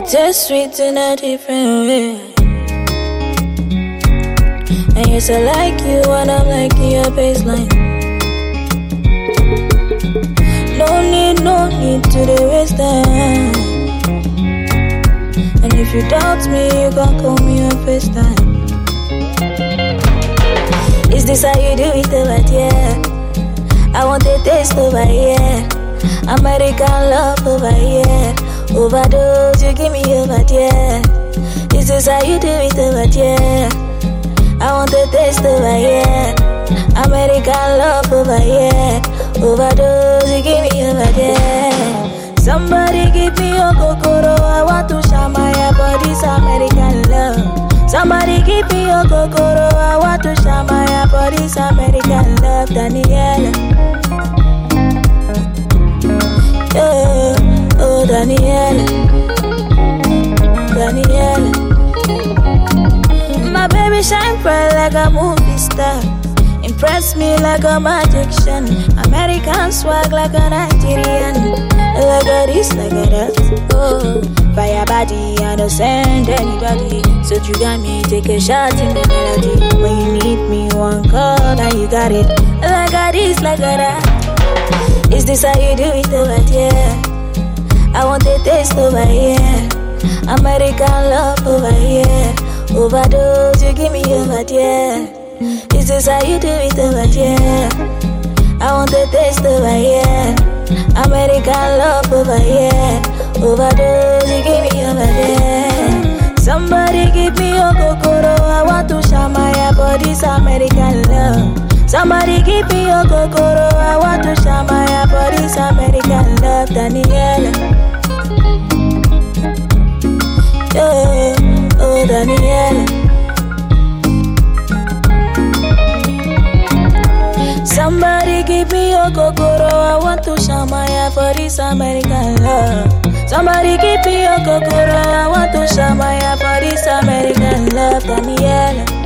tastes sweet in a different way. And yes, I like you when I'm liking your baseline. No need to the waste time. And if you doubt me, you can call me on FaceTime. Is this how you do it over here? I want a taste over here. American love over here. Overdose, you give me over there. Is this how you do it over here? I want a taste over here. American love over here. Overdose, you give me over there. Somebody give me your kokoro. I want to shama your body's American love. Somebody give me your kokoro. I want to shama your body's American love. Daniela. Oh, Daniela. My baby shine bright like a movie star. Impress me like a magician. American swag like a Nigerian. Like a this, like a that. Oh, fire body, I don't send anybody. So you got me, take a shot in the melody. When you need me, one call and you got it. Like a this, like a that. Is this how you do it over here? I want a taste over here. American love over here. Overdose, you give me over there. Is this how you do it over here? I want a taste over here. American love over here. Overdose, you give me over there. Somebody give me your kokoro. I want to shama your body's American love. Somebody give me your kokoro. I want to shama your body's American love. Daniela. Oh, Daniela. Somebody give me your kokoro. I want to shama ya for this American love. Somebody give me your kokoro. I want to shama ya for this American love. Daniela.